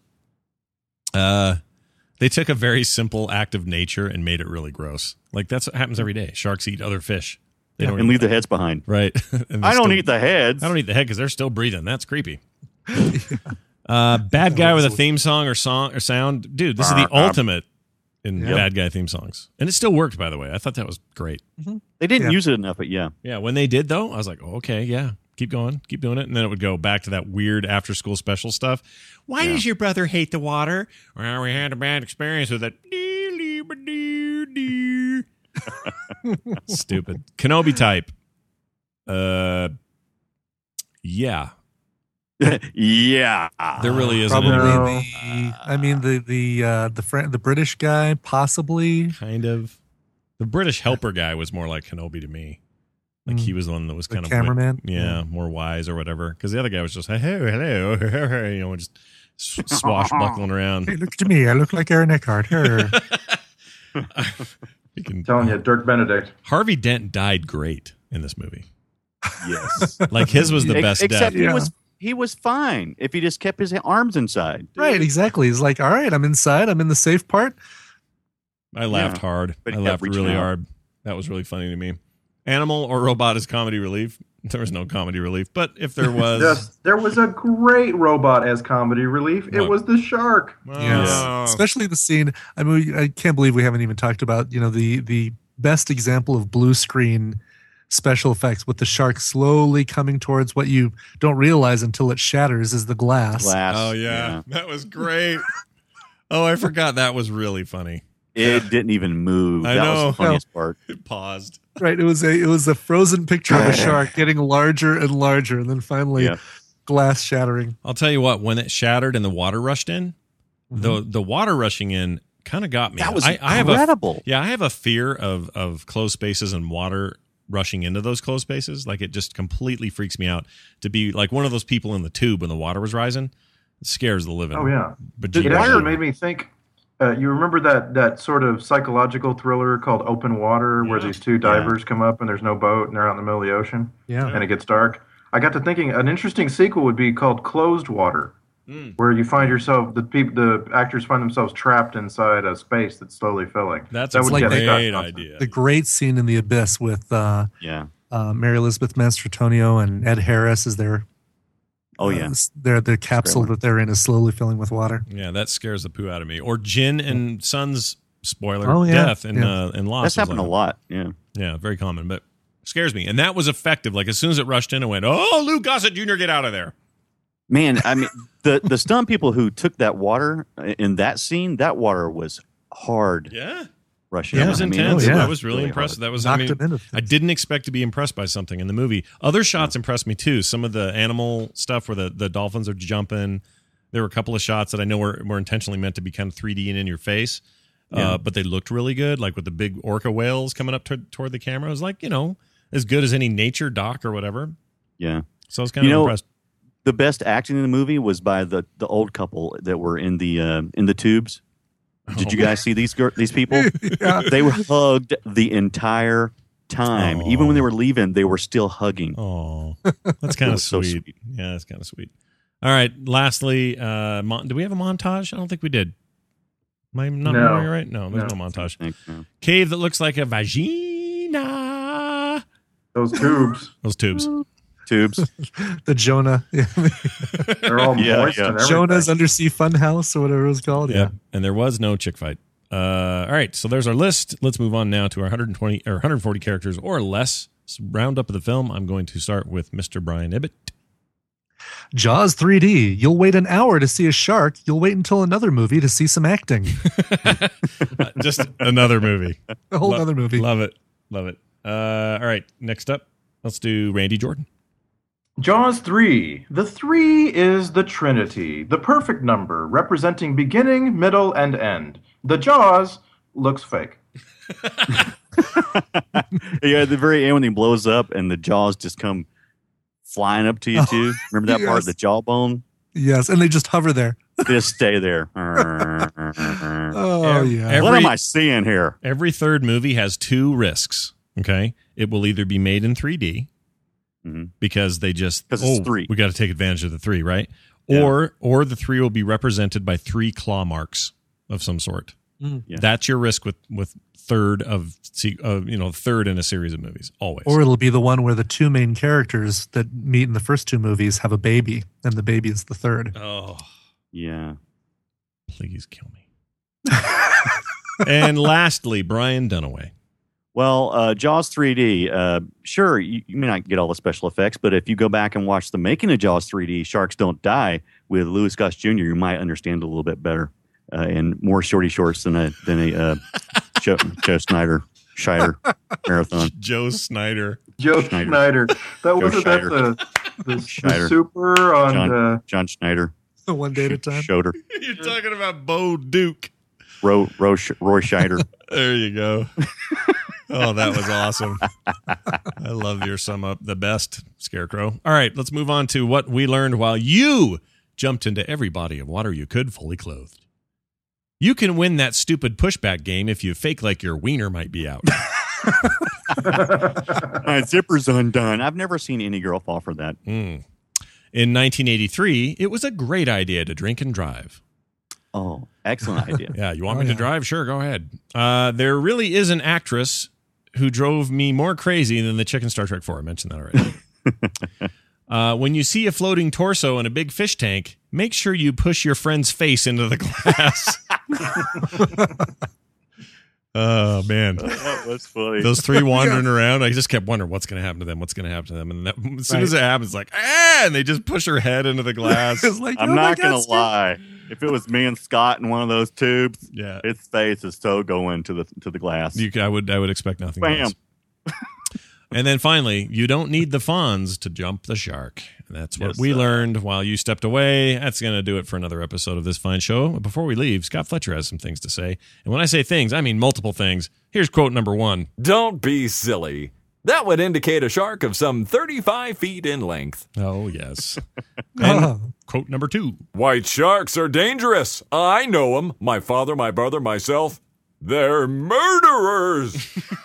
They took a very simple act of nature and made it really gross. Like, that's what happens every day. Sharks eat other fish. They don't
and leave the heads behind.
Right.
I don't eat the heads.
I don't eat the head because they're still breathing. That's creepy. Bad guy with a theme song or sound. Dude, this is the ultimate in bad guy theme songs. And it still worked, by the way. I thought that was great.
Mm-hmm.
They didn't use it enough, but yeah.
Yeah, when they did, though, I was like, oh, okay, yeah. Keep going. Keep doing it. And then it would go back to that weird after-school special stuff. Why does your brother hate the water? Well, we had a bad experience with it. Stupid. Kenobi type. Yeah.
Yeah.
There really isn't.
Probably the British guy, possibly.
Kind of. The British helper guy was more like Kenobi to me. Like, he was the one that was kind of
cameraman.
More wise or whatever. Because the other guy was just, hey, hello, just swashbuckling around.
Hey, look at me. I look like Aaron Eckhart.
Telling you, Dirk Benedict.
Harvey Dent died great in this movie.
Yes.
Like, his was the best
Except
death.
he was fine if he just kept his arms inside.
Right, exactly. He's like, all right, I'm inside. I'm in the safe part.
I laughed hard.
But
I laughed really hard. That was really funny to me. Animal or robot is comedy relief. There was no comedy relief, but if there was...
Yes, there was a great robot as comedy relief. It was the shark.
Yes. Especially the scene. I mean, I can't believe we haven't even talked about, the best example of blue screen special effects with the shark slowly coming towards what you don't realize until it shatters is the glass.
Oh, yeah. That was great. Oh, I forgot that was really funny.
It didn't even move.
I
that
know.
was the funniest part.
It paused.
Right. It was a frozen picture of a shark getting larger and larger, and then finally glass shattering.
I'll tell you what, when it shattered and the water rushed in, the water rushing in kind of got me.
That was incredible.
I have a fear of closed spaces and water rushing into those closed spaces. Like, it just completely freaks me out to be like one of those people in the tube when the water was rising. It scares the living.
Oh, yeah.
But
it actually made me think. You remember that sort of psychological thriller called Open Water, where these two divers come up and there's no boat and they're out in the middle of the ocean, and it gets dark? I got to thinking an interesting sequel would be called Closed Water, where you find yourself the actors find themselves trapped inside a space that's slowly filling.
That would
like
be a great idea.
The great scene in The Abyss with Mary Elizabeth Mastrotonio and Ed Harris is there.
Oh, yeah.
The capsule that they're in is slowly filling with water.
Yeah, that scares the poo out of me. Or Jin and Son's death in Lost.
That's happened a lot. Yeah.
Yeah, very common, but scares me. And that was effective. Like, as soon as it rushed in, I went, oh, Lou Gossett Jr., get out of there.
Man, I mean, the stunt people who took that water in that scene, that water was hard.
Yeah.
Rushing.
That was intense.
yeah.
I was really impressed.
hard.
That was,
Knocked him into things.
I didn't expect to be impressed by something in the movie. Other shots impressed me too. Some of the animal stuff where the dolphins are jumping. There were a couple of shots that I know were intentionally meant to be kind of 3D and in your face, but they looked really good. Like with the big orca whales coming up toward the camera. It was like, as good as any nature doc or whatever.
Yeah.
So I was kind of impressed.
The best acting in the movie was by the old couple that were in the tubes. Did you guys see these people?
Yeah.
They were hugged the entire time. Even when they were leaving, they were still hugging.
Oh, that's kind of
so
sweet.
sweet.
Yeah, that's kind of sweet. All right. Lastly, do we have a montage? I don't think we did. Am I not remembering right? No, there's no montage. Cave that looks like a vagina.
Those tubes.
Those tubes.
The Jonah.
They're all moist and everything.
Jonah's Undersea Funhouse or whatever it was called. Yeah.
And there was no chick fight. All right, so there's our list. Let's move on now to our 120 or 140 characters or less roundup of the film. I'm going to start with Mr. Brian Ibbett.
Jaws 3D. You'll wait an hour to see a shark. You'll wait until another movie to see some acting.
Just another movie.
A whole other movie.
Love it. All right, next up, let's do Randy Jordan.
Jaws 3. The 3 is the Trinity, the perfect number representing beginning, middle, and end. The Jaws looks fake.
Yeah, at the very end when he blows up and the jaws just come flying up to you too. Remember that part, the jawbone?
Yes, and they just hover there.
Just stay there.
Oh, yeah.
What am I seeing here?
Every third movie has two risks, okay? It will either be made in 3D, because it's 3. We got to take advantage of the 3, right?
Yeah.
Or the 3 will be represented by 3 claw marks of some sort.
Yeah.
That's your risk with third third in a series of movies, always.
Or it'll be the one where the two main characters that meet in the first 2 movies have a baby, and the baby is the third.
Oh,
yeah.
Please kill me. And lastly, Brian Dunaway.
Well, Jaws 3D, sure, you may not get all the special effects, but if you go back and watch the making of Jaws 3D, Sharks Don't Die with Louis Goss Jr., you might understand it a little bit better and more shorty shorts than a Joe Snyder marathon.
Joe Snyder.
That wasn't that the super on
John Schneider.
One day at a time.
Schroeder.
You're talking about Bo Duke.
Roy Scheider.
There you go. Oh, that was awesome. I love your sum up. The best, Scarecrow. All right, let's move on to what we learned while you jumped into every body of water you could fully clothed. You can win that stupid pushback game if you fake like your wiener might be out.
My zipper's undone. I've never seen any girl fall for that.
In 1983, it was a great idea to drink and drive.
Oh, excellent idea.
Yeah, you want me to drive? Sure, go ahead. There really is an actress who drove me more crazy than the chick in Star Trek 4. I mentioned that already. When you see a floating torso in a big fish tank, make sure you push your friend's face into the glass. Oh, man.
That was funny.
Those 3 wandering around, I just kept wondering, what's going to happen to them? What's going to happen to them? And as soon as it happens, like, and they just push her head into the glass.
Like,
I'm not going to lie. If it was me and Scott in one of those tubes, its face is so going to the glass.
I would expect nothing
Bam.
else. And then finally, you don't need the Fonz to jump the shark. That's what we learned while you stepped away. That's going to do it for another episode of this fine show. Before we leave, Scott Fletcher has some things to say. And when I say things, I mean multiple things. Here's quote number 1.
Don't be silly. That would indicate a shark of some 35 feet in length.
Oh, yes. And quote number 2.
White sharks are dangerous. I know them. My father, my brother, myself. They're murderers.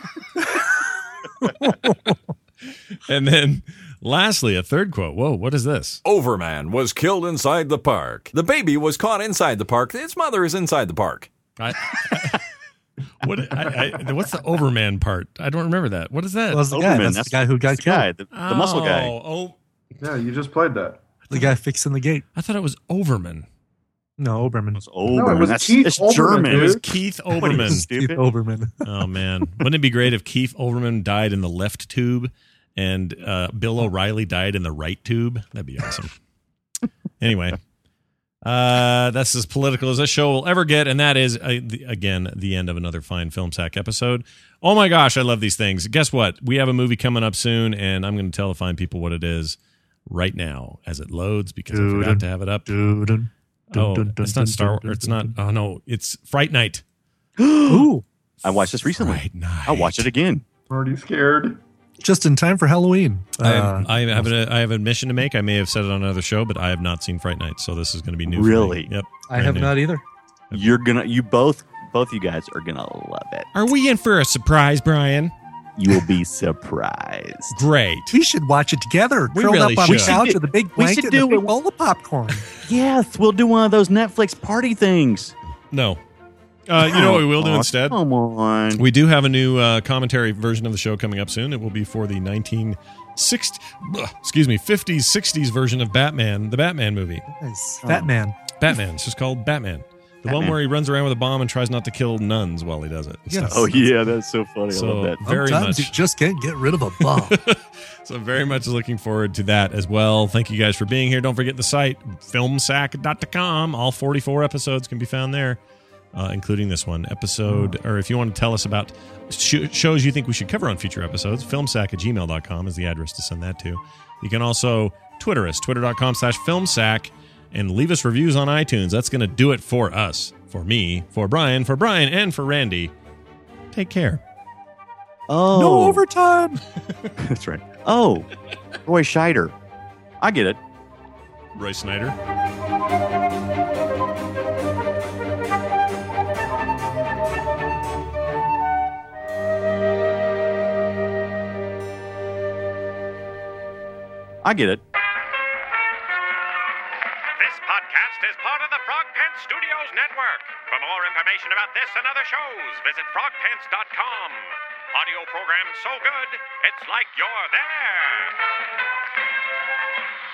And then lastly, a third quote. Whoa, what is this?
Overman was killed inside the park. The baby was caught inside the park. Its mother is inside the park.
What's the Overman part? I don't remember that. What is that?
Well, that's the guy. That's the guy who got killed.
The muscle guy.
Oh,
yeah, you just played that.
The guy fixing the gate.
I thought it was Overman.
No, Oberman.
No, it was Keith Olbermann,
German.
It was Keith Olbermann.
Keith Olbermann.
Oh, man. Wouldn't it be great if Keith Olbermann died in the left tube and Bill O'Reilly died in the right tube? That'd be awesome. Anyway, that's as political as this show will ever get, and that is, again, the end of another fine Film Sack episode. Oh my gosh, I love these things. Guess what? We have a movie coming up soon, and I'm going to tell the fine people what it is right now as it loads because I forgot to have it up. It's not Star Wars. It's not. Oh no, it's Fright Night.
Ooh,
I watched this recently.
Fright Night.
I'll watch it again.
Already scared.
just in time for Halloween.
I have an admission to make. I may have said it on another show, but I have not seen Fright Night, so this is going to be new.
Really?
For me. Yep.
I have not either.
You both you guys are gonna love it.
Are we in for a surprise, Brian?
You will be surprised.
Great.
We should watch it together.
We
curled
really
up on the
should.
couch with a big blanket and a big bowl of popcorn.
Yes, we'll do one of those Netflix party things.
No. You know what we will do instead?
Come on.
We do have a new commentary version of the show coming up soon. It will be for the 50s, 60s version of Batman, the Batman movie.
Nice. Batman.
Batman. It's just called Batman. The one where he runs around with a bomb and tries not to kill nuns while he does it.
Yes.
Oh, yeah, that's so funny.
So
I love that.
very
Sometimes
much.
you just can't get rid of a bomb.
So very much looking forward to that as well. Thank you guys for being here. Don't forget the site, filmsack.com. All 44 episodes can be found there, including this one episode. Or if you want to tell us about shows you think we should cover on future episodes, filmsack@gmail.com is the address to send that to. You can also Twitter us, twitter.com/filmsack, and leave us reviews on iTunes. That's going to do it for us, for me, for Brian, and for Randy. Take care.
Oh.
No overtime.
That's right. Oh, Roy Scheider. I get it.
Roy Snyder.
I get it.
This podcast is part of the Frog Pants Studios Network. For more information about this and other shows, visit frogpants.com. Audio program so good, it's like you're there.